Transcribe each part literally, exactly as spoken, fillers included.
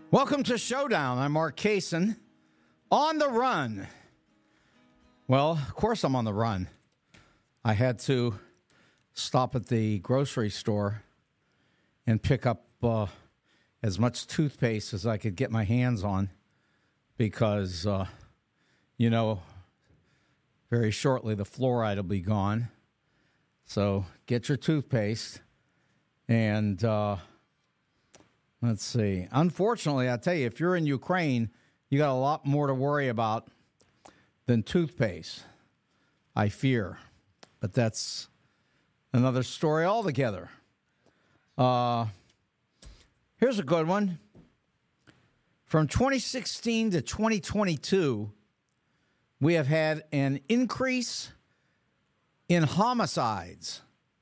Welcome to Showdown. I'm Mark Kaysen. On the run. Well, of course I'm on the run. I had to stop at the grocery store and pick up uh, as much toothpaste as I could get my hands on because, uh, you know, very shortly the fluoride will be gone. So get your toothpaste and... Uh, Let's see. Unfortunately, I tell you, if you're in Ukraine, you got a lot more to worry about than toothpaste, I fear. But that's another story altogether. Uh, here's a good one. From twenty sixteen to twenty twenty-two, we have had an increase in homicides.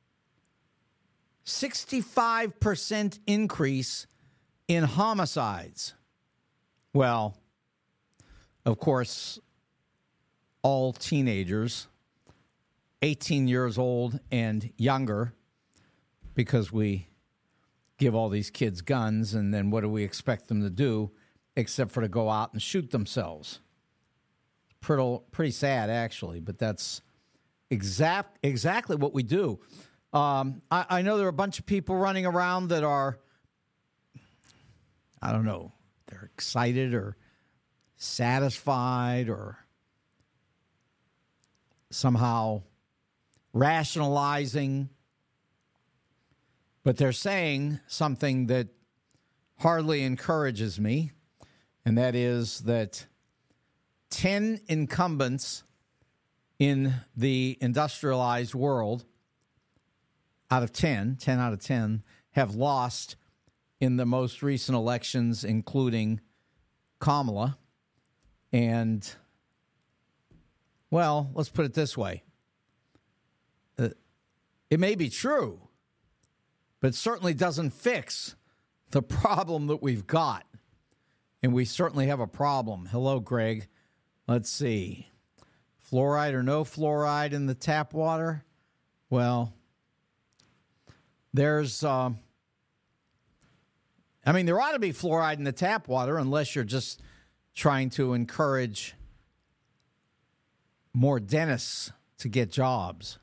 sixty-five percent increase in homicides. Well, of course, all teenagers, eighteen years old and younger, because we give all these kids guns, and then what do we expect them to do except for to go out and shoot themselves? Pretty, pretty sad, actually, but that's exact, exactly what we do. Um, I, I know there are a bunch of people running around that are, I don't know, they're excited or satisfied or somehow rationalizing, but they're saying something that hardly encourages me, and that is that ten incumbents in the industrialized world out of ten, ten out of ten, have lost in the most recent elections, including Kamala. And, well, let's put it this way. Uh, it may be true, but it certainly doesn't fix the problem that we've got. And we certainly have a problem. Hello, Greg. Let's see. Fluoride or no fluoride in the tap water? Well, there's... Um, I mean, there ought to be fluoride in the tap water unless you're just trying to encourage more dentists to get jobs.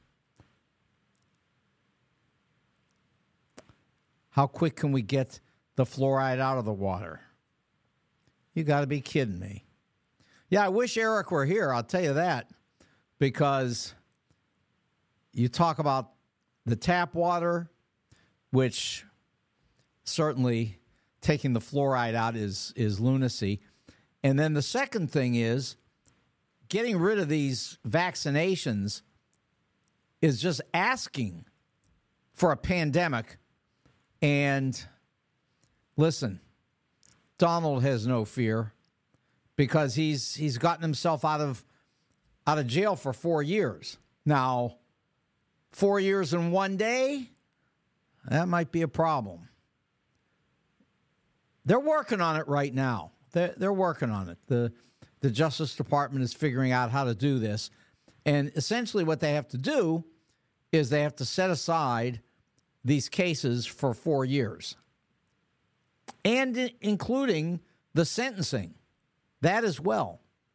How quick can we get the fluoride out of the water? You got to be kidding me. Yeah, I wish Eric were here, I'll tell you that, because you talk about the tap water, which certainly taking the fluoride out is is lunacy. And then the second thing is getting rid of these vaccinations is just asking for a pandemic. And listen, Donald has no fear because he's he's gotten himself out of out of jail for four years. Now, four years in one day, that might be a problem. They're working on it right now. They're, they're working on it. The, the Justice Department is figuring out how to do this. And essentially what they have to do is they have to set aside these cases for four years. And including the sentencing. That as well.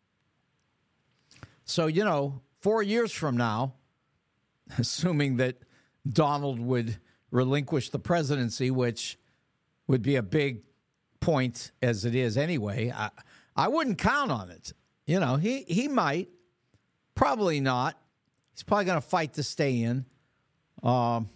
So, you know, four years from now, assuming that Donald would relinquish the presidency, which would be a big point as it is anyway, I, I wouldn't count on it. You know, he, he might. Probably not. He's probably going to fight to stay in. Um,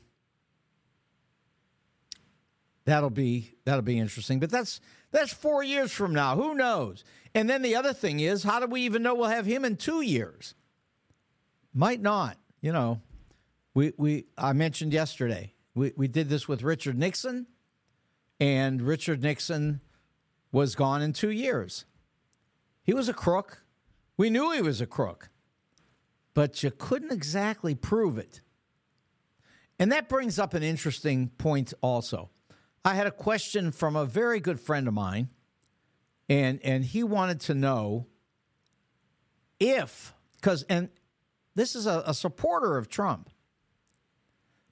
that'll be that'll be interesting. But that's that's four years from now. Who knows? And then the other thing is, how do we even know we'll have him in two years? Might not. You know, we we I mentioned yesterday we we did this with Richard Nixon. And Richard Nixon was gone in two years. He was a crook. We knew he was a crook. But you couldn't exactly prove it. And that brings up an interesting point also. I had a question from a very good friend of mine, and, and he wanted to know if, because, and this is a, a supporter of Trump,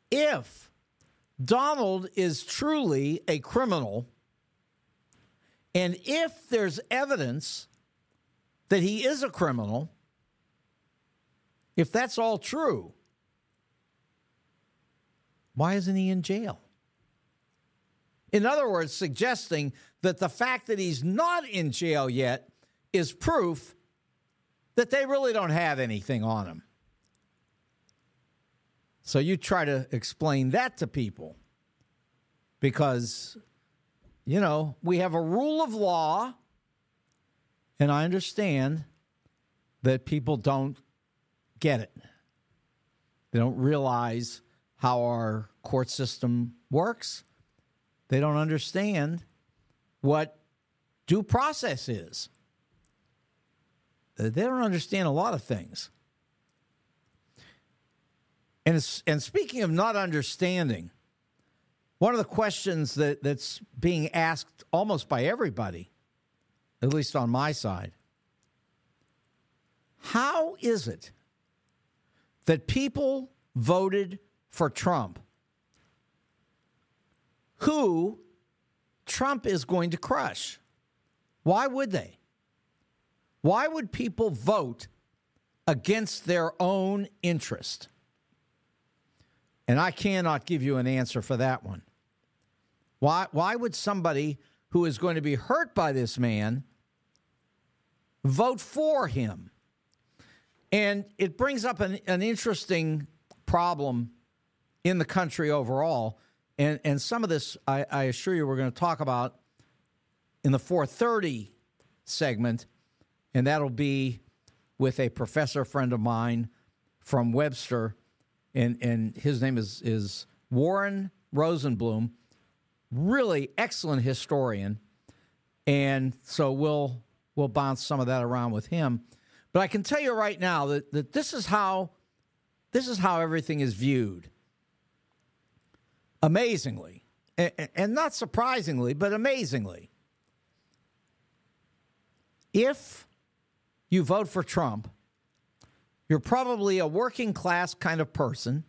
if Donald is truly a criminal And if there's evidence that he is a criminal, if that's all true, why isn't he in jail? In other words, suggesting that the fact that he's not in jail yet is proof that they really don't have anything on him. So you try to explain that to people because, you know, we have a rule of law, and I understand that people don't get it. They don't realize how our court system works. They don't understand what due process is. They don't understand a lot of things. And, and speaking of not understanding, one of the questions that, that's being asked almost by everybody, at least on my side, how is it that people voted for Trump who Trump is going to crush? Why would they? Why would people vote against their own interest? And I cannot give you an answer for that one. Why, why would somebody who is going to be hurt by this man vote for him? And it brings up an, an interesting problem in the country overall. And, and some of this, I, I assure you, we're going to talk about in the four thirty segment. And that'll be with a professor friend of mine from Webster. And, and his name is, is Warren Rosenblum. Really excellent historian. And so we'll we'll bounce some of that around with him. But I can tell you right now that, that this is how this is how everything is viewed. Amazingly, and, and not surprisingly, but amazingly. If you vote for Trump, you're probably a working class kind of person,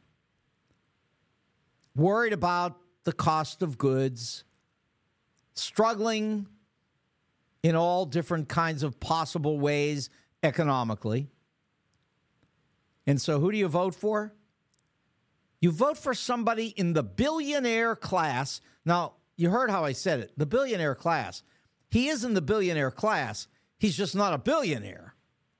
worried about the cost of goods, struggling in all different kinds of possible ways economically. And so who do you vote for? You vote for somebody in the billionaire class. Now, you heard how I said it, the billionaire class. He is in the billionaire class. He's just not a billionaire.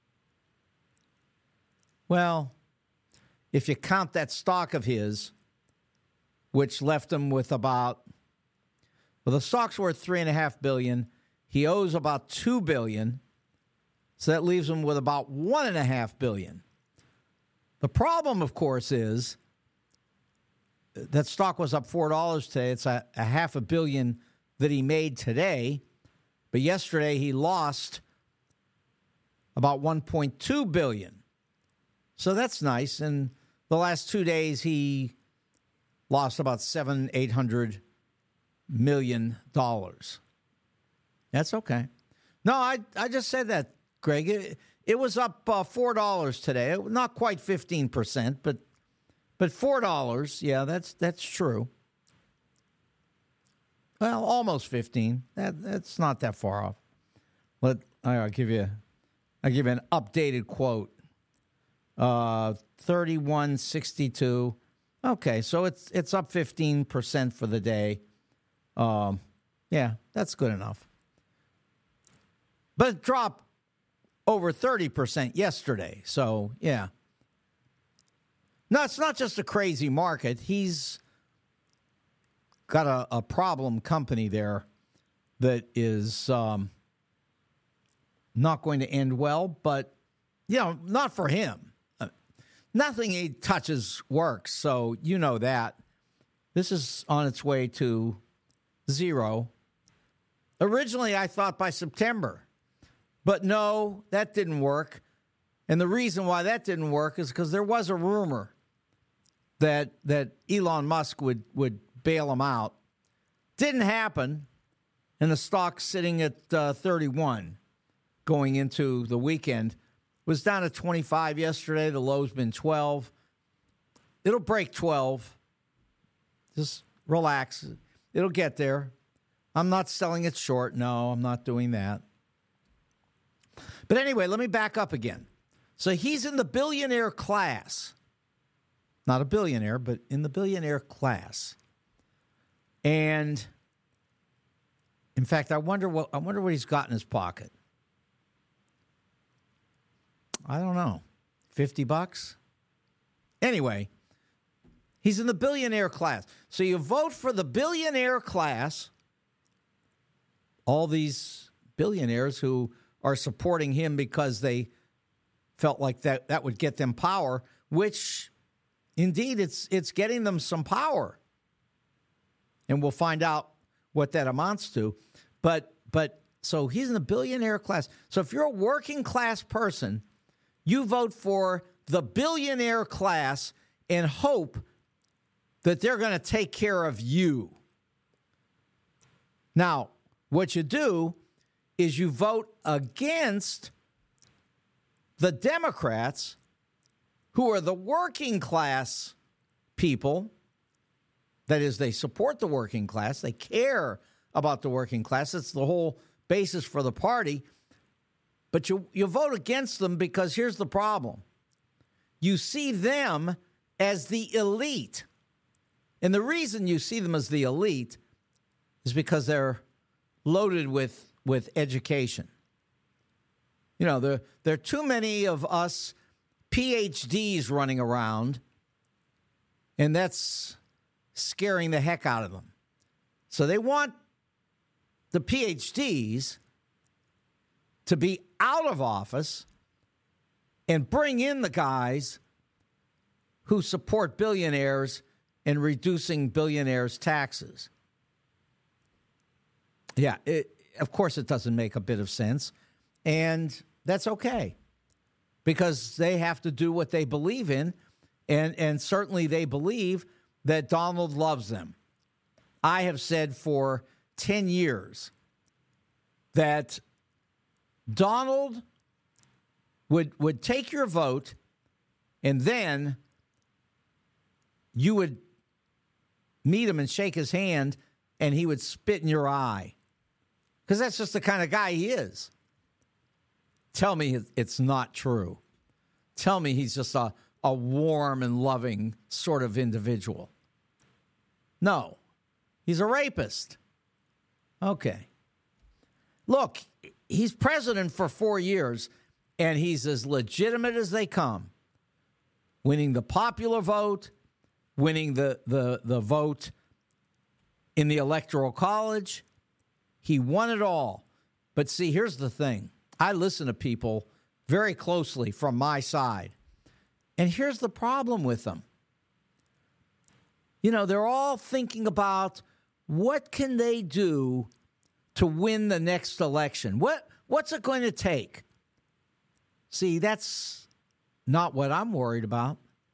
Well, if you count that stock of his, which left him with about, well, the stock's worth three and a half billion. He owes about two billion. So that leaves him with about one and a half billion. The problem, of course, is that stock was up four dollars today. It's a, a half a billion that he made today. But yesterday he lost about one point two billion. So that's nice. And the last two days he lost about seven, eight hundred million dollars. That's okay. No, I I just said that, Greg. It, it was up uh, four dollars today. Not quite fifteen percent, but but four dollars. Yeah, that's that's true. Well, almost fifteen. That that's not that far off. Let I'll give you I'll give you an updated quote. Uh, thirty-one sixty-two. Okay, so it's it's up fifteen percent for the day. Um, yeah, that's good enough. But it dropped over thirty percent yesterday. So, yeah. No, it's not just a crazy market. He's got a, a problem company there that is um, not going to end well, but, you know, not for him. Uh, nothing he touches works, so you know that. This is on its way to zero. Originally, I thought by September. But no, that didn't work. And the reason why that didn't work is because there was a rumor that that Elon Musk would, would bail him out. Didn't happen. And the stock sitting at uh, thirty-one going into the weekend was down to twenty-five yesterday. The low's been twelve. It'll break twelve. Just relax. It'll get there. I'm not selling it short. No, I'm not doing that. But anyway, let me back up again. So he's in the billionaire class. Not a billionaire, but in the billionaire class. And in fact, I wonder what I wonder what he's got in his pocket. I don't know. fifty bucks? Anyway, he's in the billionaire class. So you vote for the billionaire class, all these billionaires who are supporting him because they felt like that, that would get them power, which indeed it's it's getting them some power. And we'll find out what that amounts to. But but so he's in the billionaire class. So if you're a working class person, you vote for the billionaire class and hope that they're going to take care of you. Now, what you do is you vote against the Democrats, who are the working class people. That is, they support the working class. They care about the working class. It's the whole basis for the party. But you, you vote against them because here's the problem. You see them as the elite. And the reason you see them as the elite is because they're loaded with, with education. You know, there, there are too many of us P H Ds running around, and that's scaring the heck out of them. So they want the P H Ds to be out of office and bring in the guys who support billionaires and reducing billionaires' taxes. Yeah, it, of course it doesn't make a bit of sense, and that's okay because they have to do what they believe in, and, and certainly they believe that Donald loves them. I have said for ten years that Donald would would take your vote, and then you would meet him and shake his hand, and he would spit in your eye. Because that's just the kind of guy he is. Tell me it's not true. Tell me he's just a, a warm and loving sort of individual. No, he's a rapist. Okay. Look, he's president for four years, and he's as legitimate as they come. Winning the popular vote, winning the, the, the vote in the Electoral College. He won it all. But see, here's the thing. I listen to people very closely from my side. And here's the problem with them. You know, they're all thinking about what can they do to win the next election? What what's it going to take? See, that's not what I'm worried about.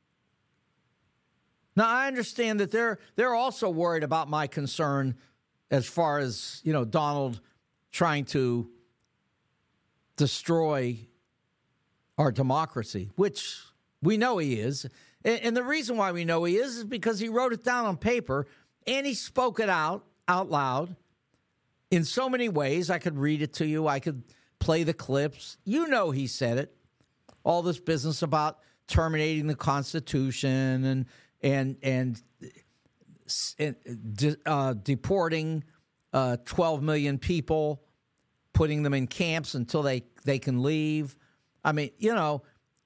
Now, I understand that they're they're also worried about my concern as far as, you know, Donald trying to destroy our democracy, which we know he is. And, and the reason why we know he is is because he wrote it down on paper and he spoke it out, out loud in so many ways. I could read it to you. I could play the clips. You know he said it. All this business about terminating the Constitution and and and, and de, uh, deporting uh, twelve million people, putting them in camps until they, they can leave. I mean, you know,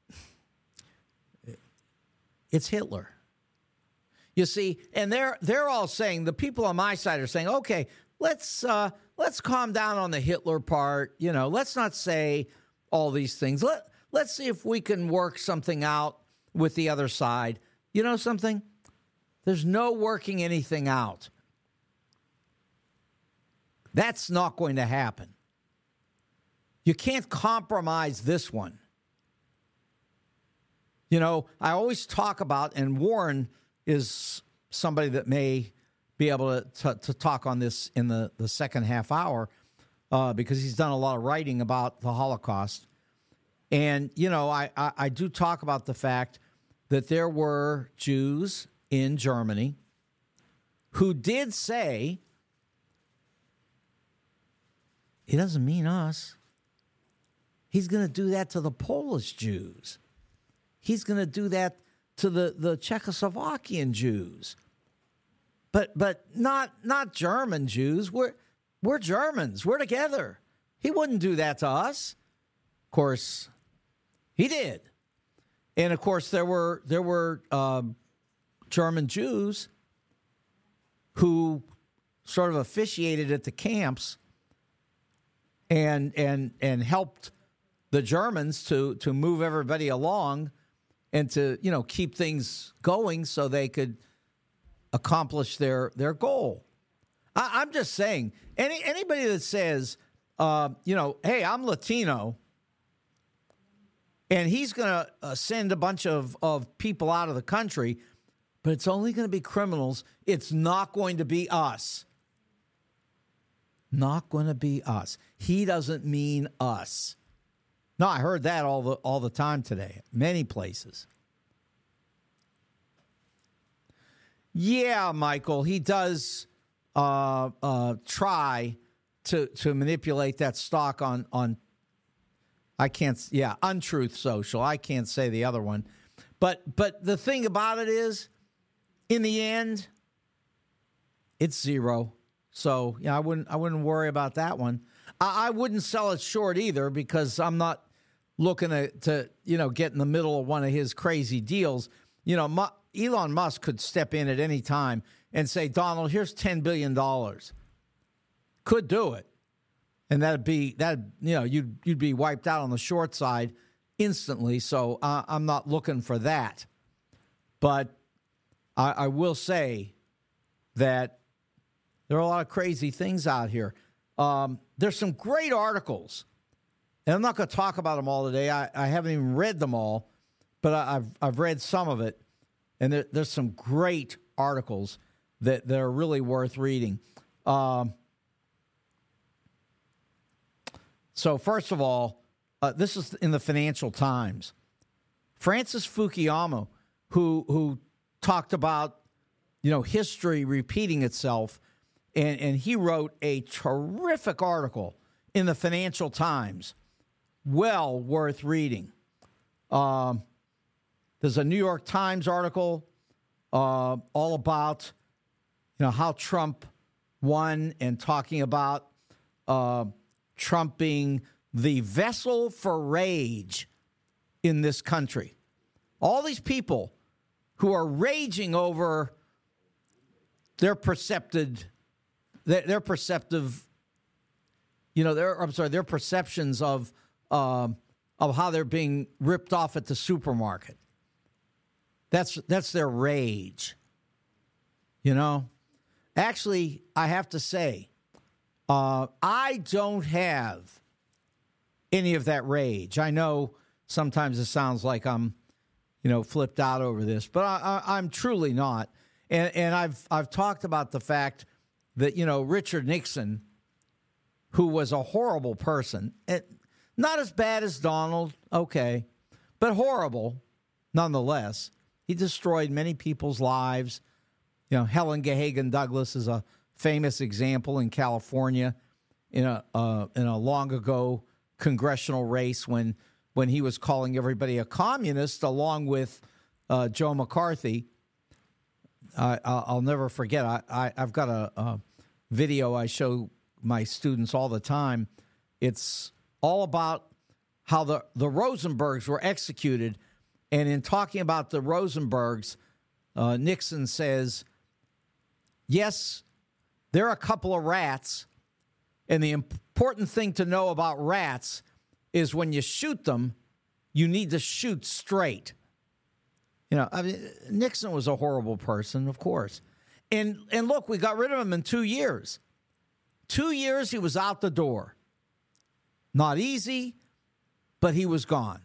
it's Hitler. You see, and they're they're all saying, the people on my side are saying, okay, let's uh, let's calm down on the Hitler part. You know, let's not say all these things. Let let's see if we can work something out with the other side. You know something? There's no working anything out. That's not going to happen. You can't compromise this one. You know, I always talk about, and Warren is somebody that may be able to, to, to talk on this in the, the second half hour uh, because he's done a lot of writing about the Holocaust. And, you know, I, I, I do talk about the fact that there were Jews in Germany who did say he doesn't mean us. He's going to do that to the Polish Jews. He's going to do that to the, the Czechoslovakian Jews. But but not not German Jews. We're we're Germans. We're together. He wouldn't do that to us. Of course, he did. And of course, there were there were um, German Jews who sort of officiated at the camps and and and helped the Germans to to move everybody along and to, you know, keep things going so they could accomplish their their goal. I, I'm just saying, any anybody that says, uh, you know, hey, I'm Latino, and he's going to uh, send a bunch of, of people out of the country, but it's only going to be criminals. It's not going to be us. Not going to be us. He doesn't mean us. No, I heard that all the all the time today, many places. Yeah, Michael, he does uh, uh, try to to manipulate that stock on on. I can't. Yeah, Untruth Social. I can't say the other one, but but the thing about it is, in the end, it's zero. So yeah, I wouldn't I wouldn't worry about that one. I, I wouldn't sell it short either because I'm not looking to, to, you know, get in the middle of one of his crazy deals. You know, Mu- Elon Musk could step in at any time and say, Donald, here's ten billion dollars. Could do it. And that'd be, that you know, you'd, you'd be wiped out on the short side instantly. So uh, I'm not looking for that. But I, I will say that there are a lot of crazy things out here. Um, there's some great articles. And I'm not going to talk about them all today. I, I haven't even read them all, but I, I've I've read some of it, and there, there's some great articles that, that are really worth reading. Um, so first of all, uh, this is in the Financial Times. Francis Fukuyama, who who talked about, you know, history repeating itself, and, and he wrote a terrific article in the Financial Times. Well worth reading. Um, there's a New York Times article uh, all about, you know, how Trump won and talking about uh, Trump being the vessel for rage in this country. All these people who are raging over their percepted, their, their perceptive, you know, their I'm sorry, their perceptions of. Um, of how they're being ripped off at the supermarket. That's that's their rage. You know? Actually, I have to say, uh, I don't have any of that rage. I know sometimes it sounds like I'm, you know, flipped out over this, but I, I, I'm truly not. And, and I've I've talked about the fact that, you know, Richard Nixon, who was a horrible person, it, not as bad as Donald, okay, but horrible nonetheless. He destroyed many people's lives. You know, Helen Gahagan Douglas is a famous example in California in a uh, in a long ago congressional race when when he was calling everybody a communist along with uh, Joe McCarthy. I, I'll never forget. I, I I've got a, a video I show my students all the time. It's all about how the, the Rosenbergs were executed. And in talking about the Rosenbergs, uh, Nixon says, yes, there are a couple of rats. And the important thing to know about rats is when you shoot them, you need to shoot straight. You know, I mean, Nixon was a horrible person, of course. And, and look, we got rid of him in two years. Two years he was out the door. Not easy, but he was gone.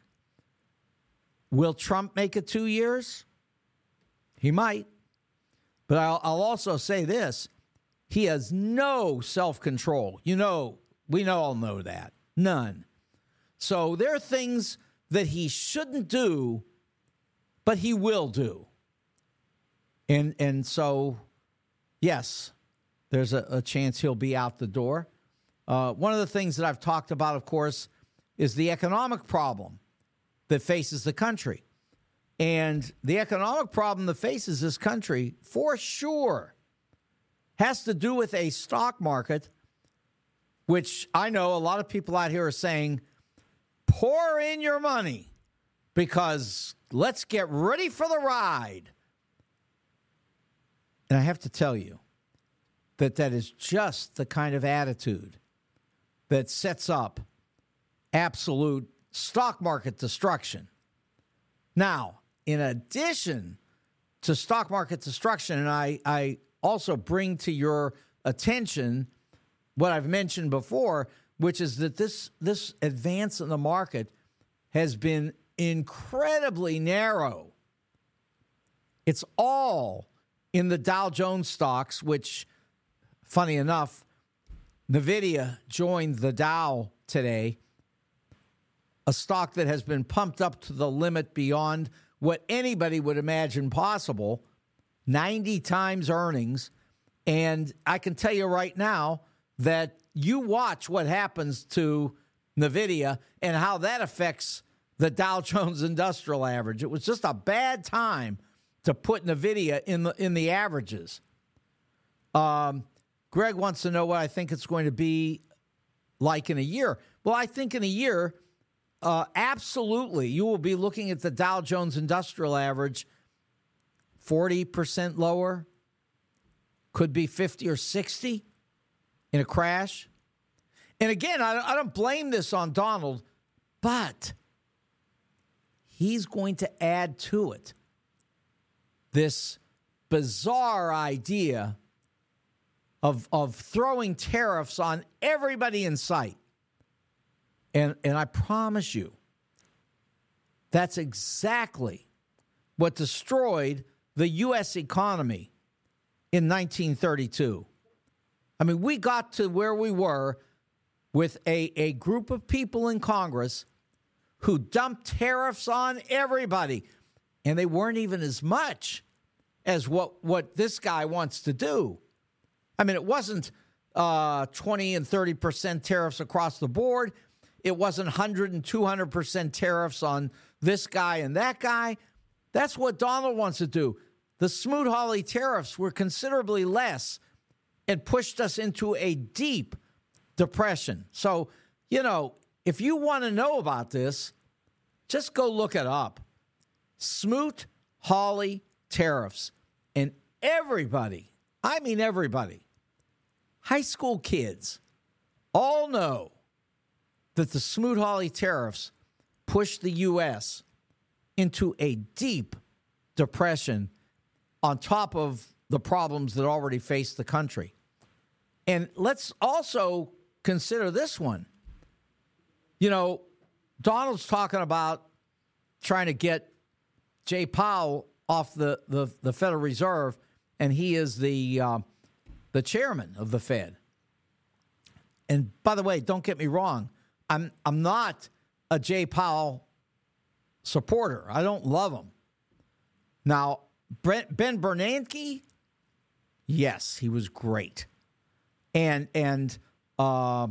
Will Trump make it two years? He might. But I'll, I'll also say this. He has no self-control. You know, we all know that. None. So there are things that he shouldn't do, but he will do. And and so, yes, there's a, a chance he'll be out the door. Uh, one of the things that I've talked about, of course, is the economic problem that faces the country. And the economic problem that faces this country, for sure, has to do with a stock market, which I know a lot of people out here are saying, pour in your money because let's get ready for the ride. And I have to tell you that that is just the kind of attitude that sets up absolute stock market destruction. Now, in addition to stock market destruction, and I, I also bring to your attention what I've mentioned before, which is that this, this advance in the market has been incredibly narrow. It's all in the Dow Jones stocks, which, funny enough, NVIDIA joined the Dow today, a stock that has been pumped up to the limit beyond what anybody would imagine possible, ninety times earnings. And I can tell you right now that you watch what happens to NVIDIA and how that affects the Dow Jones Industrial Average. It was just a bad time to put NVIDIA in the in the averages. Um, Greg wants to know what I think it's going to be like in a year. Well, I think in a year, uh, absolutely, you will be looking at the Dow Jones Industrial Average forty percent lower, could be fifty or sixty in a crash. And again, I, I don't blame this on Donald, but he's going to add to it this bizarre idea of, of throwing tariffs on everybody in sight. And, and I promise you, that's exactly what destroyed the U S economy in nineteen thirty-two. I mean, we got to where we were with a, a group of people in Congress who dumped tariffs on everybody. And they weren't even as much as what, what this guy wants to do. I mean, it wasn't uh, twenty and thirty percent tariffs across the board. It wasn't one hundred and two hundred percent tariffs on this guy and that guy. That's what Donald wants to do. The Smoot-Hawley tariffs were considerably less and pushed us into a deep depression. So, you know, if you want to know about this, just go look it up. Smoot-Hawley tariffs. And everybody, I mean everybody, high school kids, all know that the Smoot-Hawley tariffs pushed the U S into a deep depression on top of the problems that already faced the country. And let's also consider this one. You know, Donald's talking about trying to get Jay Powell off the, the, the Federal Reserve, and he is the uh, the chairman of the Fed. And by the way, don't get me wrong, I'm I'm not a Jay Powell supporter. I don't love him. Now, Brent, Ben Bernanke, yes, he was great. And and uh,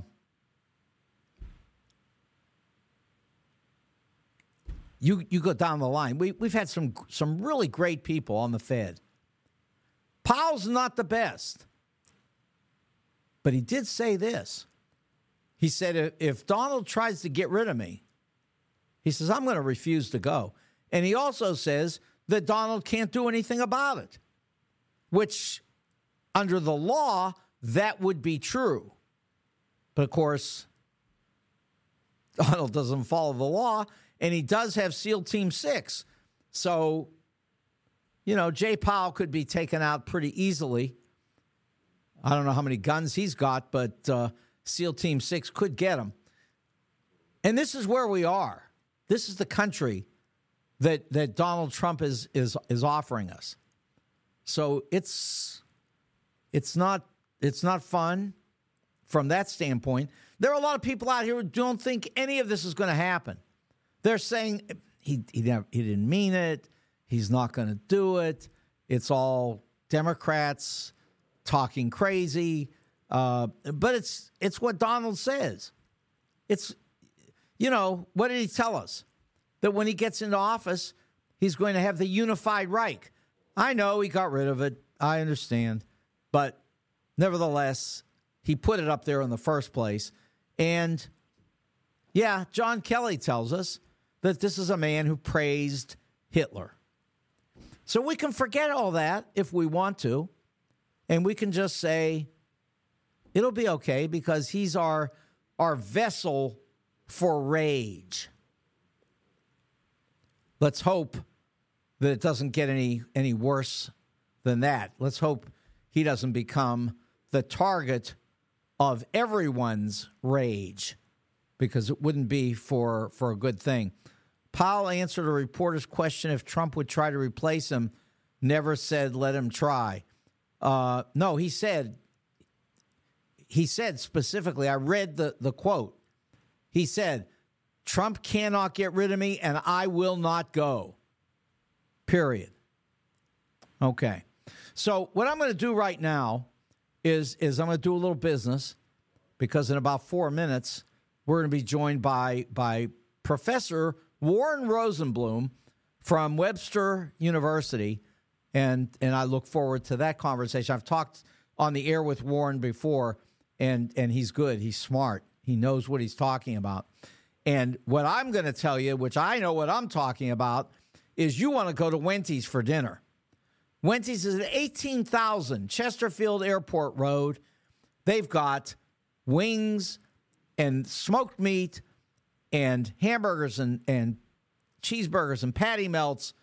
you you go down the line. We we've had some some really great people on the Fed. Powell's not the best, but he did say this. He said, if, if Donald tries to get rid of me, he says, I'm going to refuse to go. And he also says that Donald can't do anything about it, which under the law, that would be true. But of course, Donald doesn't follow the law, and he does have SEAL Team six. So, you know, Jay Powell could be taken out pretty easily. I don't know how many guns he's got, but uh, SEAL Team six could get him. And this is where we are. This is the country that that Donald Trump is is is offering us. So it's it's not it's not fun from that standpoint. There are a lot of people out here who don't think any of this is going to happen. They're saying he he, never, he didn't mean it. He's not going to do it. It's all Democrats talking crazy. Uh, but it's it's what Donald says. It's, you know, what did he tell us? That when he gets into office, he's going to have the unified Reich. I know he got rid of it. I understand. But nevertheless, he put it up there in the first place. And, yeah, John Kelly tells us that this is a man who praised Hitler. So we can forget all that if we want to. And we can just say, it'll be okay because he's our, our vessel for rage. Let's hope that it doesn't get any, any worse than that. Let's hope he doesn't become the target of everyone's rage, because it wouldn't be for, for a good thing. Powell answered a reporter's question if Trump would try to replace him, never said let him try. Uh, no, he said, he said specifically, I read the, the quote. He said, Trump cannot get rid of me and I will not go. Period. Okay. So what I'm going to do right now is, is I'm going to do a little business, because in about four minutes, we're going to be joined by, by Professor Warren Rosenblum from Webster University, and, and I look forward to that conversation. I've talked on the air with Warren before, and, and he's good. He's smart. He knows what he's talking about. And what I'm going to tell you, which I know what I'm talking about, is you want to go to Wendy's for dinner. Wendy's is at eighteen thousand Chesterfield Airport Road. They've got wings and smoked meat and hamburgers and, and cheeseburgers and patty melts,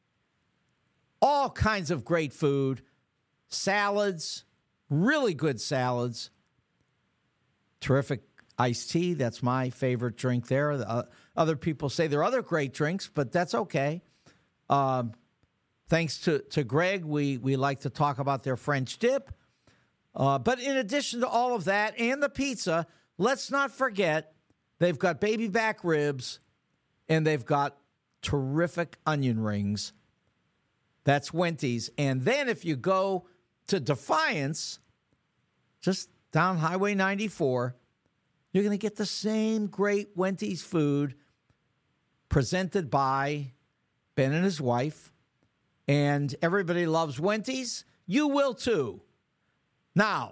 all kinds of great food, salads, really good salads, terrific iced tea. That's my favorite drink there. Uh, other people say there are other great drinks, but that's okay. Um, thanks to, to Greg, we, we like to talk about their French dip. Uh, but in addition to all of that and the pizza, let's not forget they've got baby back ribs and they've got terrific onion rings. That's Wendy's. And then if you go to Defiance, just down Highway ninety-four, you're going to get the same great Wendy's food presented by Ben and his wife. And everybody loves Wendy's. You will too. Now,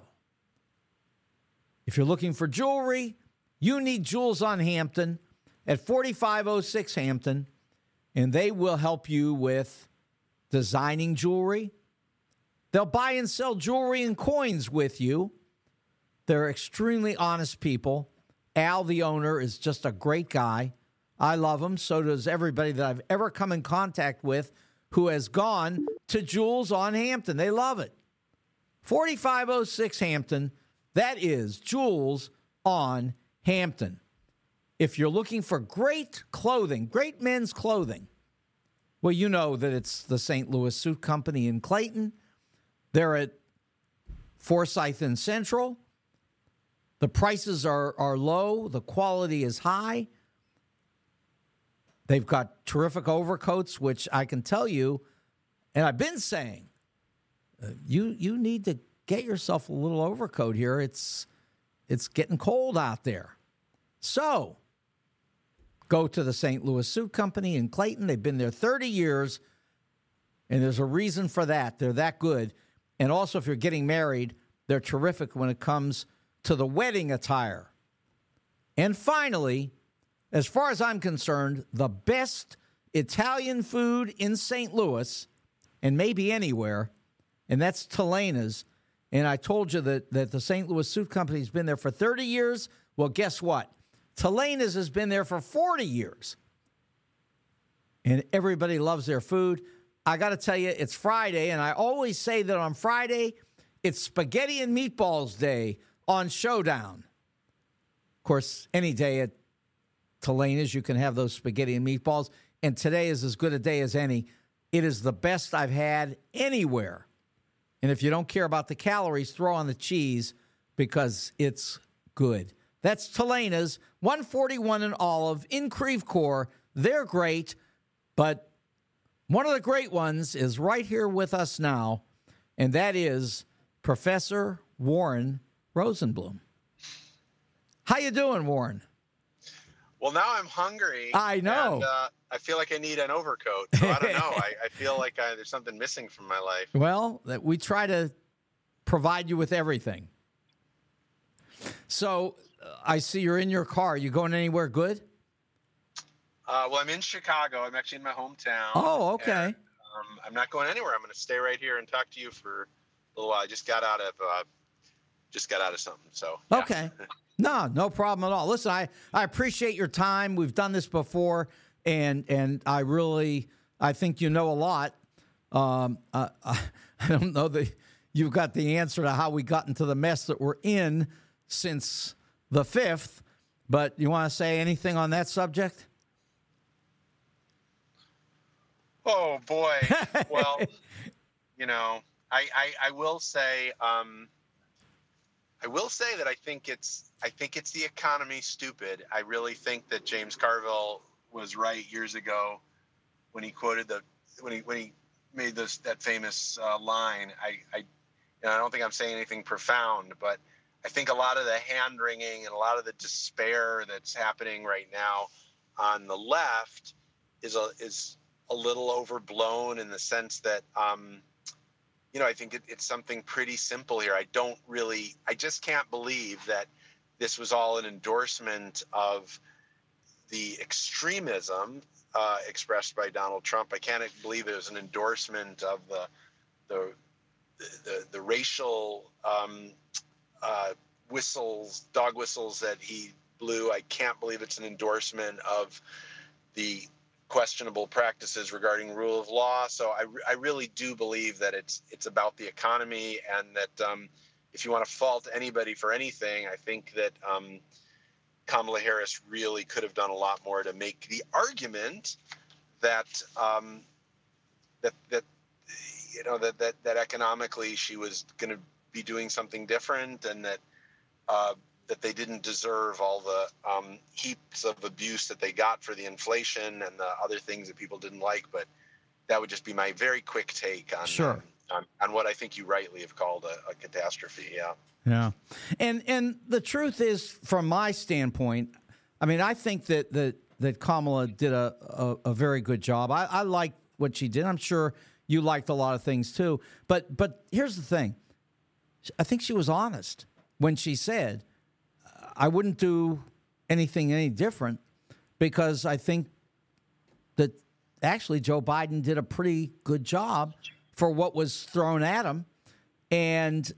if you're looking for jewelry, you need Jewels on Hampton at forty-five oh six Hampton, and they will help you with designing jewelry. They'll buy and sell jewelry and coins with you. They're extremely honest people. Al, the owner, is just a great guy. I love him. So does everybody that I've ever come in contact with who has gone to Jewels on Hampton. They love it. forty-five oh six Hampton. That is Jewels on Hampton. If you're looking for great clothing, great men's clothing, well, you know that it's the Saint Louis Suit Company in Clayton. They're at Forsyth and Central. The prices are, are low. The quality is high. They've got terrific overcoats, which I can tell you, and I've been saying, uh, you you need to get yourself a little overcoat here. It's it's getting cold out there. So go to the Saint Louis Suit Company in Clayton. They've been there thirty years, and there's a reason for that. They're that good. And also, if you're getting married, they're terrific when it comes to the wedding attire. And finally, as far as I'm concerned, the best Italian food in Saint Louis, and maybe anywhere, and that's Telena's. And I told you that, that the Saint Louis Suit Company has been there for thirty years. Well, guess what? Telena's has been there for forty years. And everybody loves their food. I got to tell you, it's Friday, and I always say that on Friday, it's Spaghetti and Meatballs Day on Showdown. Of course, any day at Telena's, you can have those spaghetti and meatballs, and today is as good a day as any. It is the best I've had anywhere. And if you don't care about the calories, throw on the cheese because it's good. That's Telena's, one forty-one and Olive in Creve Coeur. They're great, but one of the great ones is right here with us now, and that is Professor Warren Rosenblum. How you doing, Warren? Well, now I'm hungry. I know. And, uh, I feel like I need an overcoat. So I don't know. I, I feel like I, there's something missing from my life. Well, we try to provide you with everything. So uh, I see you're in your car. You going anywhere good? Uh, well, I'm in Chicago. I'm actually in my hometown. Oh, okay. And, um, I'm not going anywhere. I'm going to stay right here and talk to you for a little while. I just got out of uh, just got out of something. So yeah. Okay. No, no problem at all. Listen, I, I appreciate your time. We've done this before, and and I really I think you know a lot. Um, I, I don't know that you've got the answer to how we got into the mess that we're in since the fifth, but you want to say anything on that subject? Oh boy. Well, you know, I I, I will say. Um, I will say that I think it's I think it's the economy, stupid. I really think that James Carville was right years ago when he quoted the when he when he made this that famous uh, line. I I, you know, I don't think I'm saying anything profound, but I think a lot of the hand wringing and a lot of the despair that's happening right now on the left is a is a little overblown in the sense that. Um, You know, I think it, it's something pretty simple here. I don't really, I just can't believe that this was all an endorsement of the extremism uh, expressed by Donald Trump. I can't believe it was an endorsement of the the the, the racial um, uh, whistles, dog whistles that he blew. I can't believe it's an endorsement of the questionable practices regarding rule of law. So I, I really do believe that it's it's about the economy, and that um, if you want to fault anybody for anything, I think that um, Kamala Harris really could have done a lot more to make the argument that um, that that you know that that that economically she was going to be doing something different, and that uh, that they didn't deserve all the um, heaps of abuse that they got for the inflation and the other things that people didn't like. But that would just be my very quick take on sure. um, on, on what I think you rightly have called a, a catastrophe. Yeah. Yeah. And and the truth is, from my standpoint, I mean, I think that that, that Kamala did a, a, a very good job. I, I like what she did. I'm sure you liked a lot of things too. But but here's the thing. I think she was honest when she said, I wouldn't do anything any different, because I think that actually Joe Biden did a pretty good job for what was thrown at him. And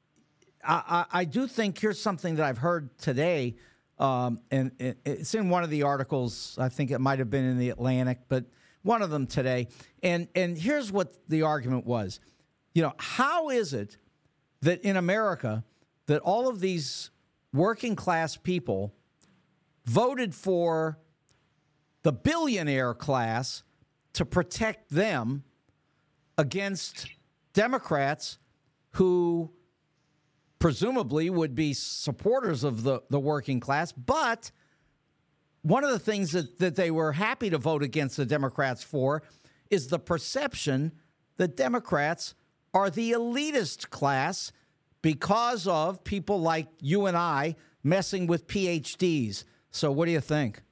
I, I, I do think here's something that I've heard today, um, and it's in one of the articles. I think it might have been in the Atlantic, but one of them today. And and here's what the argument was. You know, how is it that in America that all of these working class people voted for the billionaire class to protect them against Democrats who presumably would be supporters of the, the working class? But one of the things that, that they were happy to vote against the Democrats for is the perception that Democrats are the elitist class because of people like you and I messing with P H Ds. So what do you think?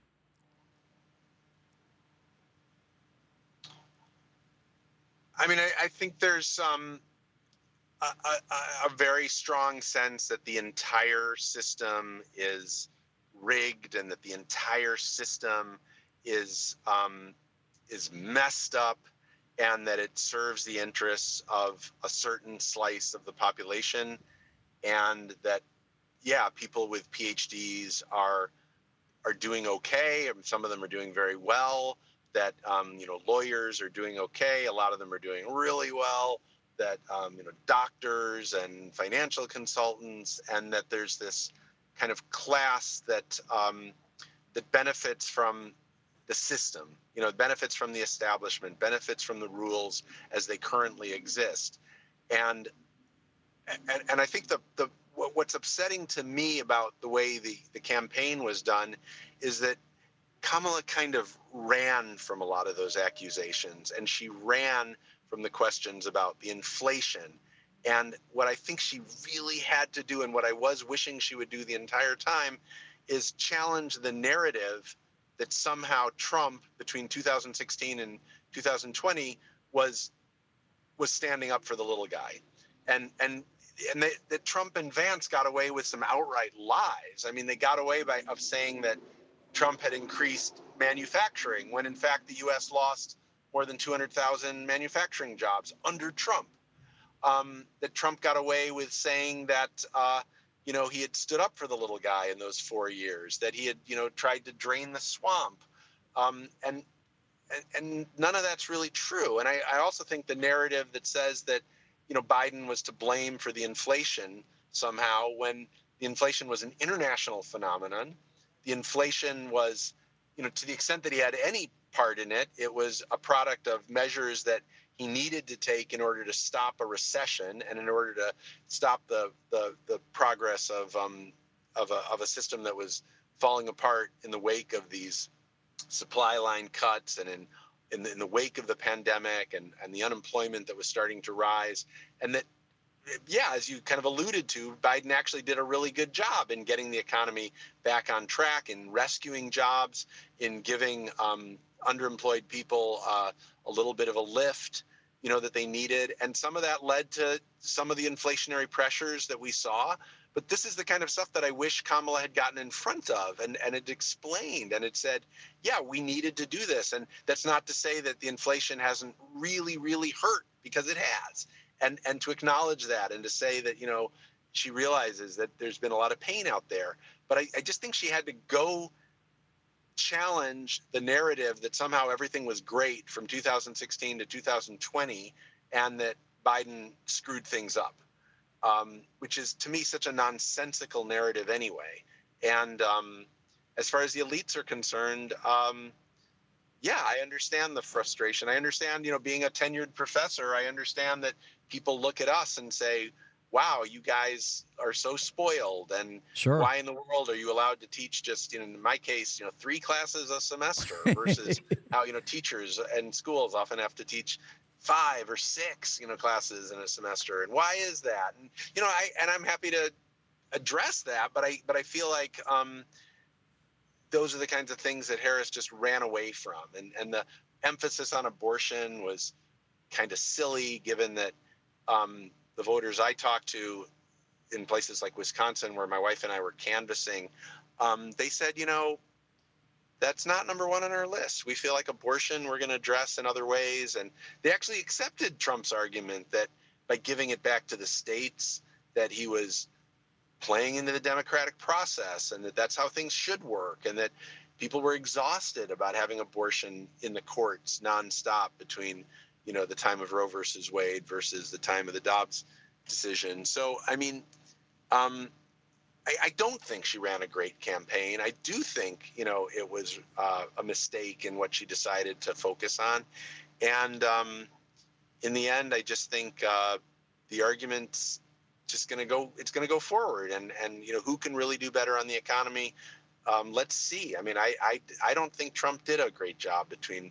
I mean, I, I think there's um, a, a, a very strong sense that the entire system is rigged, and that the entire system is um, is messed up, and that it serves the interests of a certain slice of the population, and that, yeah, people with P H Ds are are doing okay. Some of them are doing very well. That um, you know, lawyers are doing okay. A lot of them are doing really well. That um, you know, doctors and financial consultants, and that there's this kind of class that um, that benefits from the system, you know, benefits from the establishment, benefits from the rules as they currently exist. And and, and I think the, the what's upsetting to me about the way the, the campaign was done is that Kamala kind of ran from a lot of those accusations, and she ran from the questions about the inflation And what I think she really had to do, and what I was wishing she would do the entire time, is challenge the narrative that somehow Trump, between two thousand sixteen and two thousand twenty, was was standing up for the little guy. And and and they, that Trump and Vance got away with some outright lies. I mean, they got away by of saying that Trump had increased manufacturing, when in fact the U S lost more than two hundred thousand manufacturing jobs under Trump. Um, that Trump got away with saying that, uh, you know, he had stood up for the little guy in those four years, that he had, you know, tried to drain the swamp. Um, and, and and none of that's really true. And I, I also think the narrative that says that, you know, Biden was to blame for the inflation somehow, when the inflation was an international phenomenon. The inflation was, you know, to the extent that he had any part in it, it was a product of measures that he needed to take in order to stop a recession and in order to stop the the, the progress of um of a of a system that was falling apart in the wake of these supply line cuts and in in the, in the wake of the pandemic and and the unemployment that was starting to rise. And that, yeah, as you kind of alluded to, Biden actually did a really good job in getting the economy back on track, in rescuing jobs, in giving um, underemployed people uh, a little bit of a lift, you know, that they needed. And some of that led to some of the inflationary pressures that we saw. But this is the kind of stuff that I wish Kamala had gotten in front of, and, and it explained, and it said, yeah, we needed to do this. And that's not to say that the inflation hasn't really, really hurt, because it has. And and to acknowledge that, and to say that, you know, she realizes that there's been a lot of pain out there. But I, I just think she had to go challenge the narrative that somehow everything was great from two thousand sixteen to two thousand twenty, and that Biden screwed things up, um, which is, to me, such a nonsensical narrative anyway. And um, as far as the elites are concerned, um, yeah, I understand the frustration. I understand, you know, being a tenured professor, I understand that people look at us and say, wow, you guys are so spoiled. And sure. Why in the world are you allowed to teach just, you know, in my case, you know, three classes a semester versus how, you know, teachers and schools often have to teach five or six, you know, classes in a semester. And why is that? And, you know, I, and I'm happy to address that, but I, but I feel like, um, those are the kinds of things that Harris just ran away from. And, and the emphasis on abortion was kind of silly, given that um, the voters I talked to in places like Wisconsin, where my wife and I were canvassing, um, they said, you know, that's not number one on our list. We feel like abortion we're going to address in other ways. And they actually accepted Trump's argument that by giving it back to the states, that he was playing into the democratic process, and that that's how things should work, and that people were exhausted about having abortion in the courts nonstop between, you know, the time of Roe versus Wade versus the time of the Dobbs decision. So, I mean, um, I, I don't think she ran a great campaign. I do think, you know, it was uh, a mistake in what she decided to focus on. And um, in the end, I just think uh, the argument's just going to go, it's going to go forward. And, and, you know, who can really do better on the economy? Um, let's see. I mean, I, I, I don't think Trump did a great job between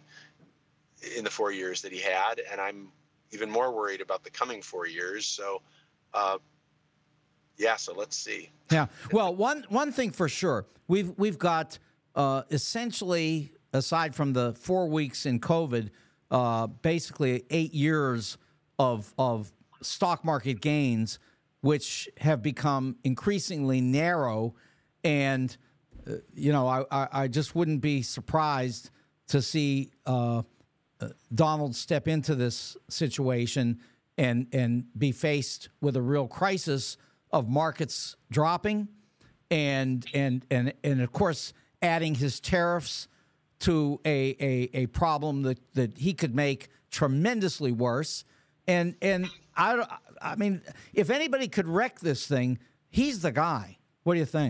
in the four years that he had. And I'm even more worried about the coming four years. So, uh, yeah, so let's see. Yeah. Well, one one thing for sure, we've we've got uh, essentially, aside from the four weeks in COVID, uh, basically eight years of of stock market gains, which have become increasingly narrow. And, uh, you know, I, I, I just wouldn't be surprised to see uh, uh, Donald step into this situation and and be faced with a real crisis of markets dropping, and and and and of course adding his tariffs to a a, a problem that, that he could make tremendously worse. And and I I mean, if anybody could wreck this thing, he's the guy. What do you think?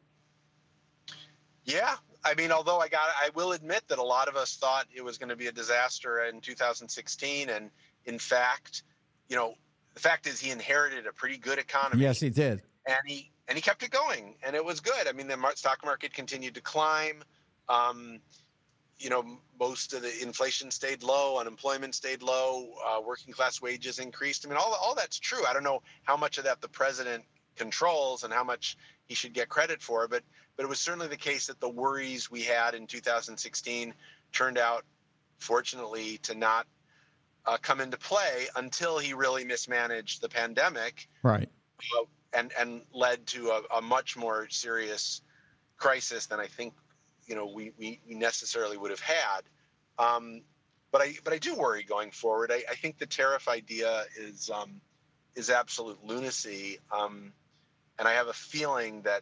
Yeah, I mean, although I got, I will admit that a lot of us thought it was going to be a disaster in two thousand sixteen, and in fact, you know, the fact is he inherited a pretty good economy. Yes, he did. And he and he kept it going, and it was good. I mean, the stock market continued to climb. Um, you know, most of the inflation stayed low, unemployment stayed low, uh, working class wages increased. I mean, all all that's true. I don't know how much of that the president controls and how much he should get credit for, but but it was certainly the case that the worries we had in two thousand sixteen turned out, fortunately, to not uh, come into play until he really mismanaged the pandemic, right? Uh, and and led to a, a much more serious crisis than I think you know we we, we necessarily would have had. Um, but I but I do worry going forward. I, I think the tariff idea is um, is absolute lunacy, um, and I have a feeling that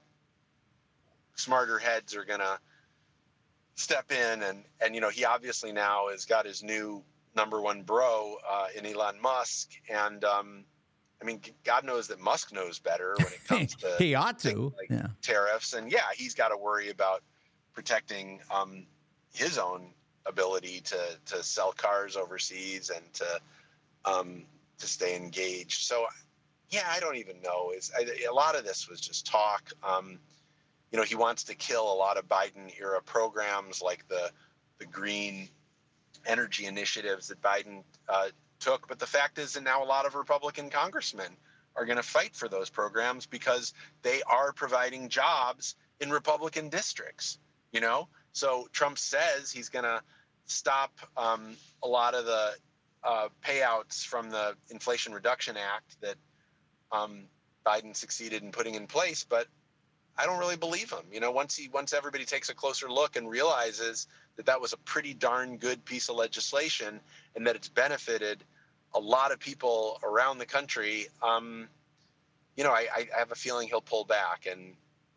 smarter heads are going to step in, and and you know he obviously now has got his new number one bro uh, in Elon Musk, and um, I mean God knows that Musk knows better when it comes to he ought to like yeah. tariffs, and yeah, he's got to worry about protecting um, his own ability to to sell cars overseas and to um, to stay engaged. So yeah, I don't even know. Is a lot of this was just talk. Um, You know, he wants to kill a lot of Biden-era programs like the the green energy initiatives that Biden uh, took. But the fact is that now a lot of Republican congressmen are going to fight for those programs because they are providing jobs in Republican districts, you know? So Trump says he's going to stop um, a lot of the uh, payouts from the Inflation Reduction Act that um, Biden succeeded in putting in place, but I don't really believe him. You know, once he, once everybody takes a closer look and realizes that that was a pretty darn good piece of legislation and that it's benefited a lot of people around the country, um, you know, I, I have a feeling he'll pull back, and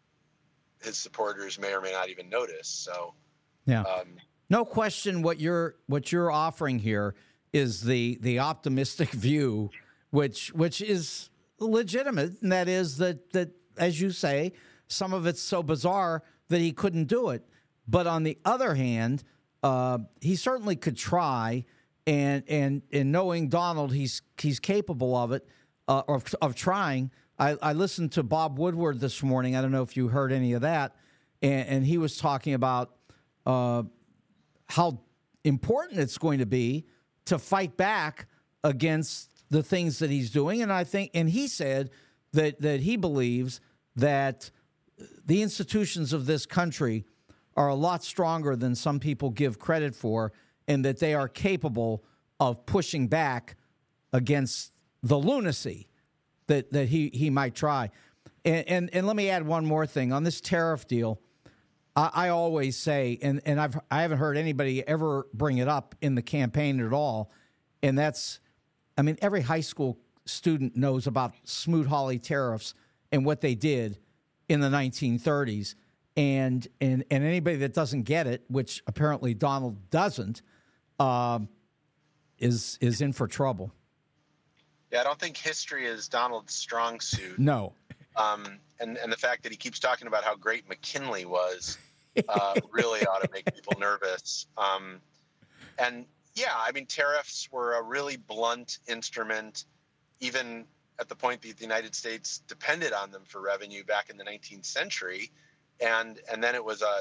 his supporters may or may not even notice. So, yeah, um, no question. What you're what you're offering here is the the optimistic view, which which is legitimate, and that is that that as you say, some of it's so bizarre that he couldn't do it. But on the other hand, uh, he certainly could try. And and and knowing Donald, he's he's capable of it, uh, of of trying. I, I listened to Bob Woodward this morning. I don't know if you heard any of that, and, and he was talking about uh, how important it's going to be to fight back against the things that he's doing. And I think, and he said that that he believes that the institutions of this country are a lot stronger than some people give credit for, and that they are capable of pushing back against the lunacy that, that he, he might try. And, and and let me add one more thing. On this tariff deal, I, I always say, and, and I've, I haven't heard anybody ever bring it up in the campaign at all, and that's, I mean, every high school student knows about Smoot-Hawley tariffs and what they did in the nineteen thirties. And, and and anybody that doesn't get it, which apparently Donald doesn't, uh, is is in for trouble. Yeah, I don't think history is Donald's strong suit. No. Um, and, and the fact that he keeps talking about how great McKinley was uh, really ought to make people nervous. Um, and yeah, I mean, tariffs were a really blunt instrument, even at the point that the United States depended on them for revenue back in the nineteenth century. And and then it was a,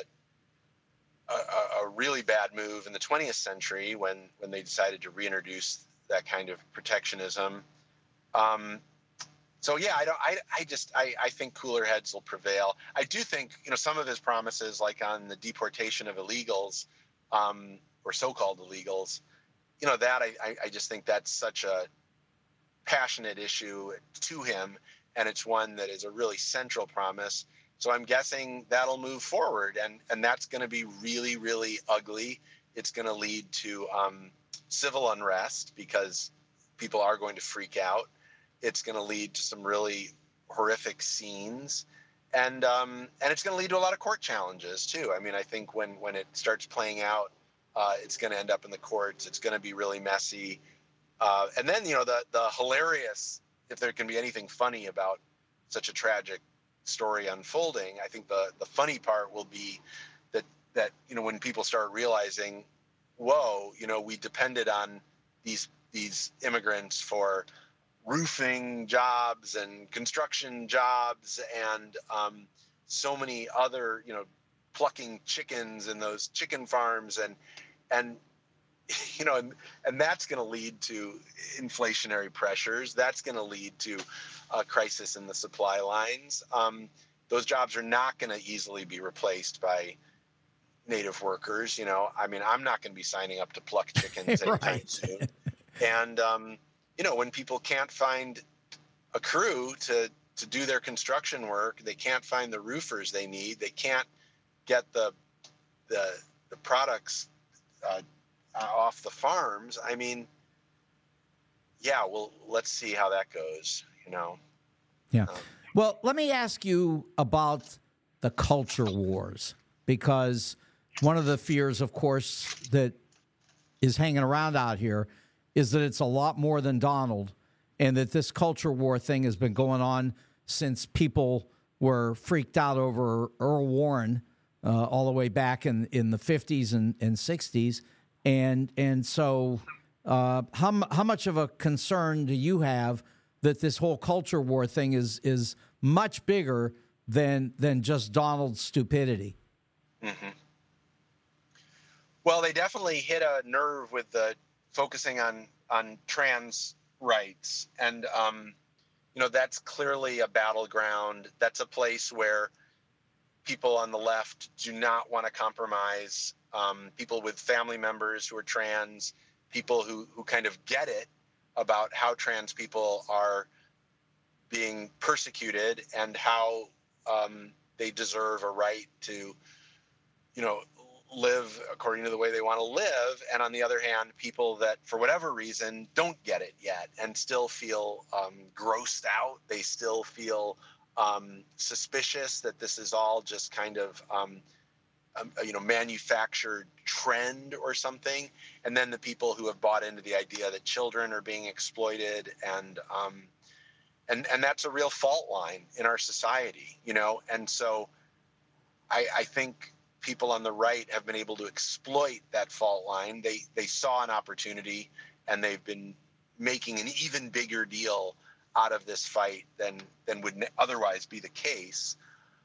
a a really bad move in the twentieth century when when they decided to reintroduce that kind of protectionism. Um, so yeah, I don't. I I just I, I think cooler heads will prevail. I do think you know some of his promises, like on the deportation of illegals, um, or so-called illegals, you know that I, I I just think that's such a passionate issue to him, and it's one that is a really central promise. So I'm guessing that'll move forward, and, and that's going to be really, really ugly. It's going to lead to um, civil unrest because people are going to freak out. It's going to lead to some really horrific scenes, and um, and it's going to lead to a lot of court challenges too. I mean, I think when when it starts playing out, uh, it's going to end up in the courts. It's going to be really messy, uh, and then you know the the hilarious, if there can be anything funny about such a tragic story unfolding, I think the the funny part will be that that you know when people start realizing, whoa, you know we depended on these these immigrants for roofing jobs and construction jobs and um, so many other you know plucking chickens in those chicken farms, and and you know, and, and that's going to lead to inflationary pressures. That's going to lead to a crisis in the supply lines. Um, those jobs are not going to easily be replaced by native workers. You know, I mean, I'm not going to be signing up to pluck chickens anytime Right. soon. And, um, you know, when people can't find a crew to, to do their construction work, they can't find the roofers they need, they can't get the, the, the products, uh, Uh, off the farms. I mean, yeah, well, let's see how that goes, you know. Yeah. Um, Well, let me ask you about the culture wars, because one of the fears, of course, that is hanging around out here is that it's a lot more than Donald, and that this culture war thing has been going on since people were freaked out over Earl Warren uh, all the way back in, in the fifties and, and sixties. And and so uh, how how much of a concern do you have that this whole culture war thing is is much bigger than than just Donald's stupidity? mm-hmm. Well, they definitely hit a nerve with the focusing on on trans rights, and um, you know, that's clearly a battleground. That's a place where people on the left do not want to compromise. Um, people with family members who are trans, people who, who kind of get it about how trans people are being persecuted and how um, they deserve a right to, you know, live according to the way they want to live. And on the other hand, people that for whatever reason don't get it yet and still feel um, grossed out. They still feel um, suspicious that this is all just kind of, um, um, you know, manufactured trend or something. And then the people who have bought into the idea that children are being exploited, and um, and and that's a real fault line in our society, you know. And so I, I think people on the right have been able to exploit that fault line. They they saw an opportunity, and they've been making an even bigger deal out of this fight than than would otherwise be the case.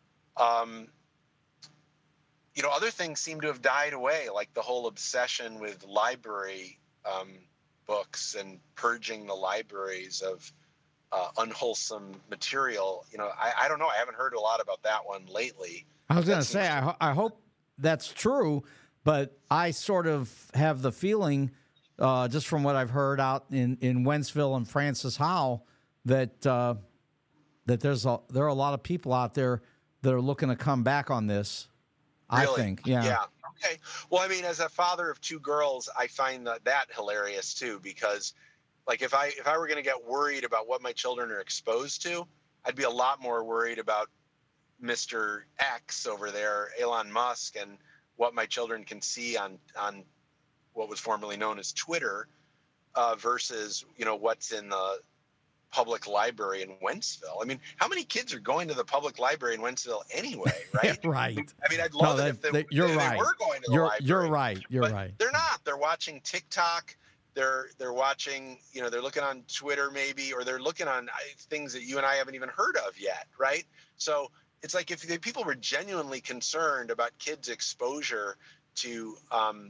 Um, you know, other things seem to have died away, like the whole obsession with library um, books and purging the libraries of uh, unwholesome material. You know, I, I don't know. I haven't heard a lot about that one lately. I was going to That say, seems- I, ho- I hope that's true, but I sort of have the feeling, uh, just from what I've heard out in, in Wentzville and Francis Howell, that uh, that there's a, there are a lot of people out there that are looking to come back on this. I Really? think, yeah. Yeah. Okay. Well, I mean, as a father of two girls, I find that, that hilarious too, because like if I if I were going to get worried about what my children are exposed to, I'd be a lot more worried about Mister X over there, Elon Musk, and what my children can see on on what was formerly known as Twitter, uh, versus, you know, what's in the public library in Wentzville. I mean, how many kids are going to the public library in Wentzville anyway, right? Right. I mean, I'd love No, it that- if they, that- you're if they right. were going to the You're library. you're right. You're But right. they're not. They're watching TikTok. They're they're watching, you know, they're looking on Twitter maybe, or they're looking on uh, things that you and I haven't even heard of yet, right? So it's like if the people were genuinely concerned about kids' exposure to um,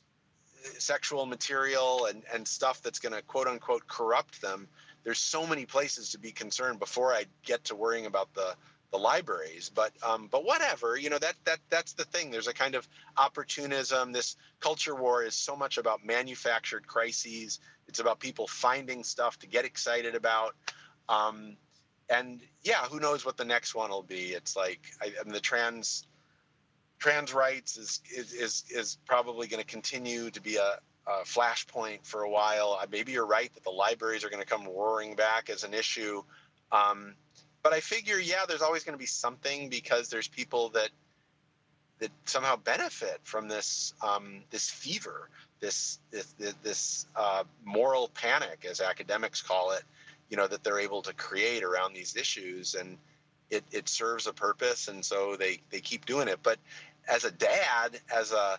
sexual material and, and stuff that's going to quote unquote corrupt them, there's so many places to be concerned before I get to worrying about the the libraries. But um, but whatever, you know, that that that's the thing. There's a kind of opportunism. This culture war is so much about manufactured crises. It's about people finding stuff to get excited about. Um, and yeah, who knows what the next one will be? It's like I, I mean, the trans trans rights is is is, is probably going to continue to be a Uh, flashpoint for a while. Uh, maybe you're right that the libraries are going to come roaring back as an issue. Um, but I figure, yeah, there's always going to be something, because there's people that that somehow benefit from this um, this fever, this this this uh, moral panic, as academics call it. You know, that they're able to create around these issues, and it it serves a purpose, and so they they keep doing it. But as a dad, as a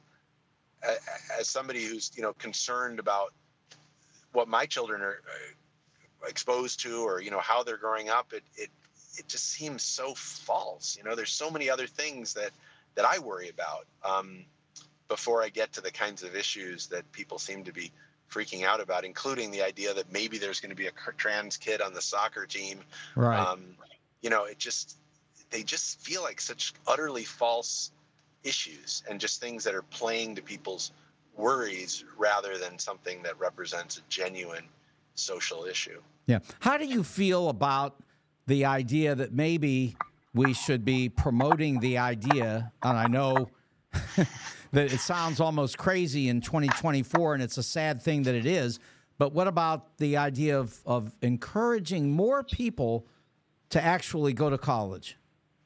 as somebody who's, you know, concerned about what my children are exposed to, or, you know, how they're growing up, it, it, it just seems so false. You know, there's so many other things that, that I worry about. Um, before I get to the kinds of issues that people seem to be freaking out about, including the idea that maybe there's going to be a trans kid on the soccer team. Right. Um, you know, it just, they just feel like such utterly false issues and just things that are playing to people's worries rather than something that represents a genuine social issue. Yeah. How do you feel about the idea that maybe we should be promoting the idea, and I know that it sounds almost crazy in twenty twenty-four, and it's a sad thing that it is, but what about the idea of, of encouraging more people to actually go to college?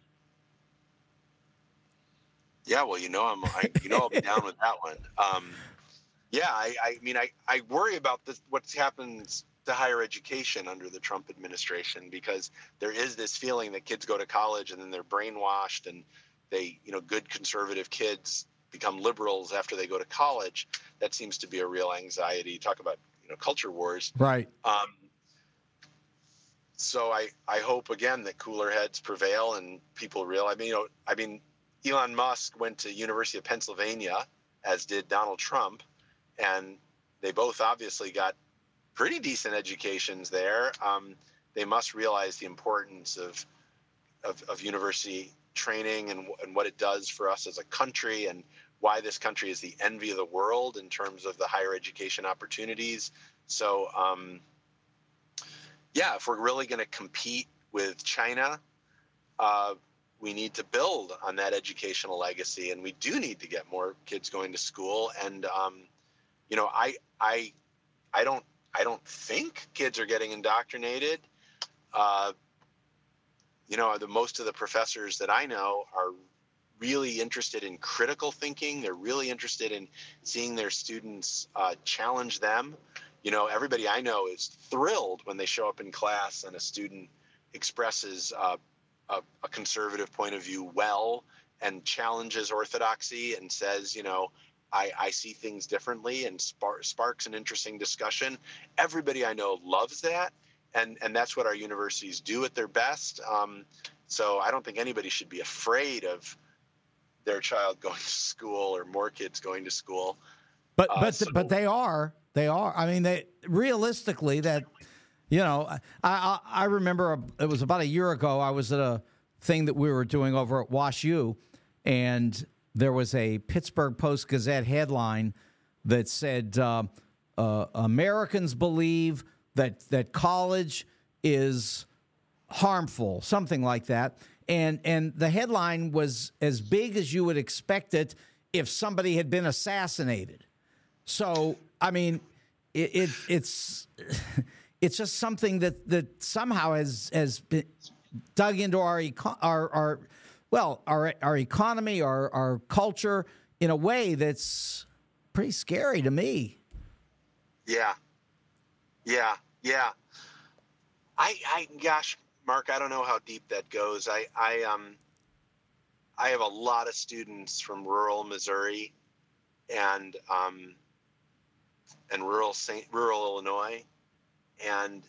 Yeah, well, you know, I'm, I, you know, I'll be down with that one. Um, yeah, I, I mean, I, I worry about this, what's happened to higher education under the Trump administration, because there is this feeling that kids go to college and then they're brainwashed, and they, you know, good conservative kids become liberals after they go to college. That seems to be a real anxiety. Talk about, you know, culture wars. Right. Um, so I, I hope again that cooler heads prevail and people realize, I mean, you know, I mean, Elon Musk went to University of Pennsylvania, as did Donald Trump, and they both obviously got pretty decent educations there. Um, they must realize the importance of, of, of university training and, and what it does for us as a country, and why this country is the envy of the world in terms of the higher education opportunities. So, um, yeah, if we're really going to compete with China, uh, we need to build on that educational legacy, and we do need to get more kids going to school. And, um, you know, I, I, I don't, I don't think kids are getting indoctrinated. Uh, you know, the most of the professors that I know are really interested in critical thinking. They're really interested in seeing their students uh, challenge them. You know, everybody I know is thrilled when they show up in class and a student expresses uh, a, a conservative point of view well and challenges orthodoxy and says, you know, I, I see things differently, and spark, sparks an interesting discussion. Everybody I know loves that. And, and that's what our universities do at their best. Um, so I don't think anybody should be afraid of their child going to school or more kids going to school. But Uh, but so- but they are they are. I mean, they realistically that, you know, I I, I remember a, it was about a year ago. I was at a thing that we were doing over at Wash U, and there was a Pittsburgh Post-Gazette headline that said uh, uh, Americans believe that that college is harmful, something like that. And and the headline was as big as you would expect it if somebody had been assassinated. So, I mean, it, it it's it's just something that, that somehow has has been dug into our eco- our our well our our economy, our our culture in a way that's pretty scary to me. Yeah. Yeah. Yeah. I, I, gosh, Mark, I don't know how deep that goes. I, I, um, I have a lot of students from rural Missouri and, um, and rural Saint, rural Illinois. And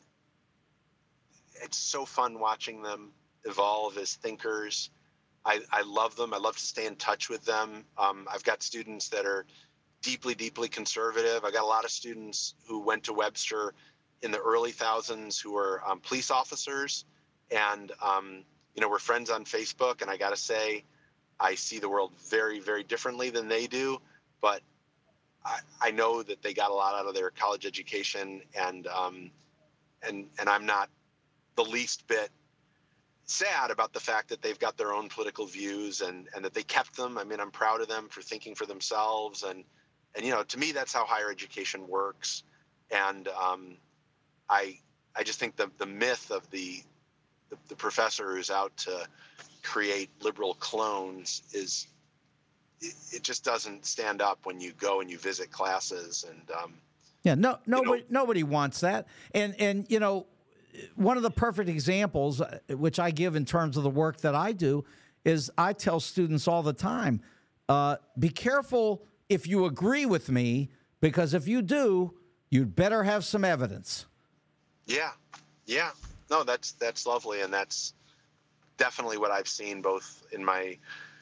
it's so fun watching them evolve as thinkers. I, I love them. I love to stay in touch with them. Um, I've got students that are deeply, deeply conservative. I got a lot of students who went to Webster in the early thousands who were um, police officers. And, um, you know, we're friends on Facebook. And I got to say, I see the world very, very differently than they do. But I, I know that they got a lot out of their college education. And, um, and, and I'm not the least bit sad about the fact that they've got their own political views and, and that they kept them. I mean, I'm proud of them for thinking for themselves. And, and, you know, to me, that's how higher education works. And, um, I, I just think the, the myth of the, the, the professor who's out to create liberal clones is, it, it just doesn't stand up when you go and you visit classes. And, um, Yeah, no, nobody, you know, nobody wants that. And, and, you know, one of the perfect examples, uh, which I give in terms of the work that I do, is I tell students all the time, uh, be careful if you agree with me, because if you do, you'd better have some evidence. Yeah. Yeah. No, that's, that's lovely. And that's definitely what I've seen both in my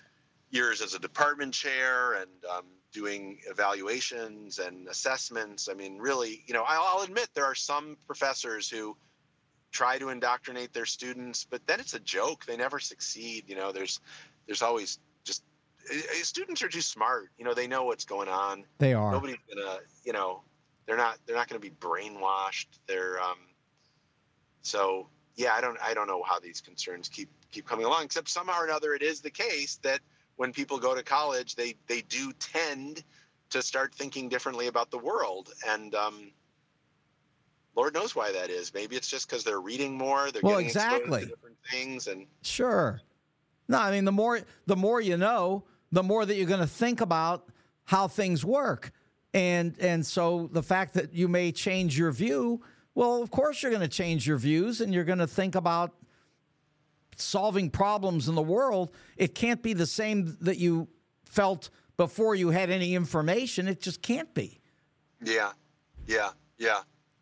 years as a department chair and um, doing evaluations and assessments. I mean, really, you know, I'll, I'll admit there are some professors who try to indoctrinate their students, but then it's a joke. They never succeed. You know, there's there's always just students are too smart. You know, they know what's going on. They are. Nobody's gonna, you know, they're not they're not going to be brainwashed. They're um, so yeah. I don't I don't know how these concerns keep keep coming along. Except somehow or another, it is the case that when people go to college, they they do tend to start thinking differently about the world, and um, Lord knows why that is. Maybe it's just because they're reading more. They're well, getting exactly. exposed to different things, and sure. No, I mean the more the more you know, the more that you're going to think about how things work, and and so the fact that you may change your view, well, of course you're going to change your views, and you're going to think about solving problems in the world. It can't be the same that you felt before you had any information. It just can't be. Yeah, yeah, yeah.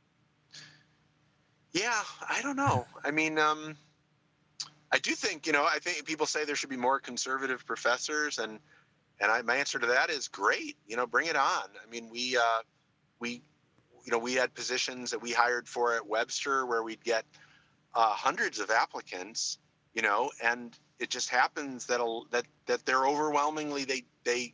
Yeah, I don't know. I mean, um, I do think, you know, I think people say there should be more conservative professors, and and I, my answer to that is great. You know, bring it on. I mean, we uh, we you know we had positions that we hired for at Webster where we'd get uh, hundreds of applicants. You know, and it just happens that that that they're overwhelmingly they they.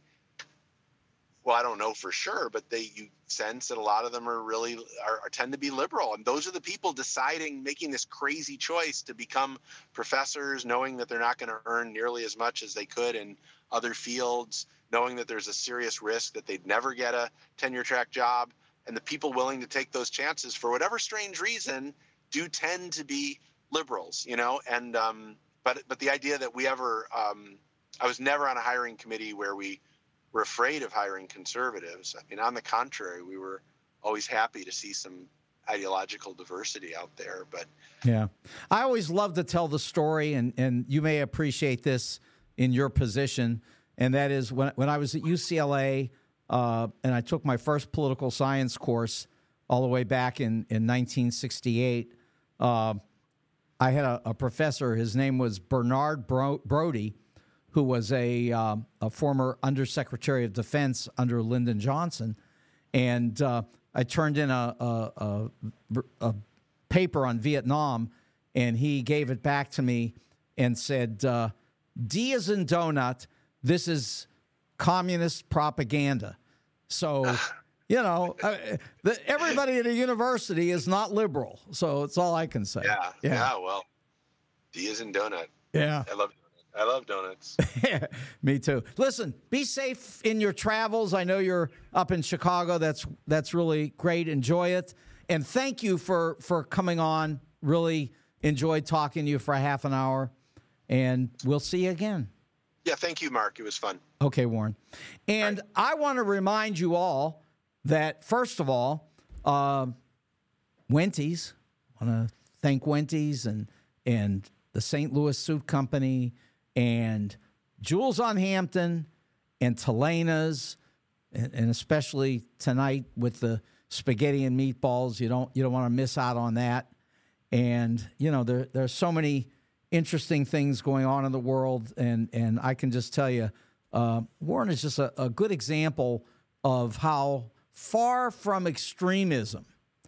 Well, I don't know for sure, but they you sense that a lot of them are really are, are tend to be liberal, and those are the people deciding, making this crazy choice to become professors, knowing that they're not going to earn nearly as much as they could in other fields, knowing that there's a serious risk that they'd never get a tenure track job, and the people willing to take those chances for whatever strange reason do tend to be liberals, you know. And um, but but the idea that we ever, um, I was never on a hiring committee where we were afraid of hiring conservatives. I mean, on the contrary, we were always happy to see some ideological diversity out there. But yeah, I always love to tell the story, and and you may appreciate this in your position, and that is when when I was at U C L A uh, and I took my first political science course all the way back in in nineteen sixty-eight. Uh, I had a, a professor. His name was Bernard Bro- Brody, who was a uh, a former Undersecretary of Defense under Lyndon Johnson, and uh, I turned in a, a, a, a paper on Vietnam, and he gave it back to me and said, uh, "D as in donut. This is communist propaganda." So. You know, uh, the, everybody at a university is not liberal, so it's all I can say. Yeah, yeah. yeah well, D is in donut. Yeah, I love I love donuts. Me too. Listen, be safe in your travels. I know you're up in Chicago. That's that's really great. Enjoy it, and thank you for for coming on. Really enjoyed talking to you for a half an hour, and we'll see you again. Yeah, thank you, Mark. It was fun. Okay, Warren, and right. I want to remind you all that, first of all, uh, Wenty's, I want to thank Wenty's and and the Saint Louis Suit Company and Jules on Hampton and Telena's, and, and especially tonight with the spaghetti and meatballs. You don't you don't want to miss out on that. And, you know, there there's so many interesting things going on in the world, and, and I can just tell you, uh, Warren is just a, a good example of how far from extremism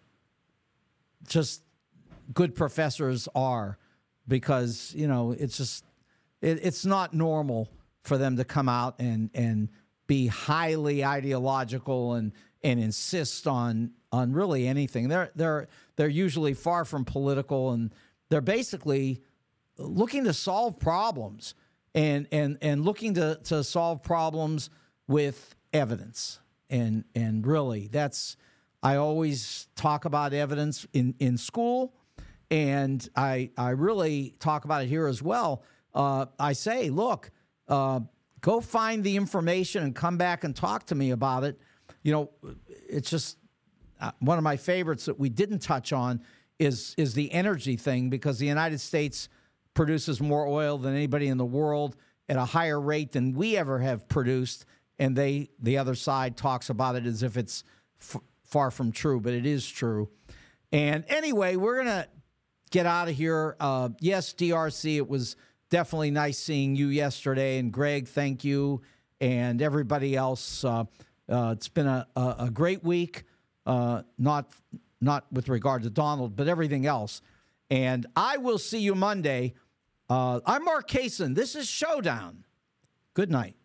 just good professors are, because, you know, it's just, it, it's not normal for them to come out and, and be highly ideological and, and insist on, on really anything. They're, they're, they're usually far from political, and they're basically looking to solve problems and, and, and looking to, to solve problems with evidence. And and really, that's, I always talk about evidence in, in school, and I I really talk about it here as well. Uh, I say, look, uh, go find the information and come back and talk to me about it. You know, it's just uh, one of my favorites that we didn't touch on is is the energy thing, because the United States produces more oil than anybody in the world at a higher rate than we ever have produced. And they, the other side talks about it as if it's f- far from true, but it is true. And anyway, we're going to get out of here. Uh, yes, D R C, it was definitely nice seeing you yesterday. And Greg, thank you. And everybody else. Uh, uh, it's been a, a, a great week, uh, not, not with regard to Donald, but everything else. And I will see you Monday. Uh, I'm Mark Kaysen. This is Showdown. Good night.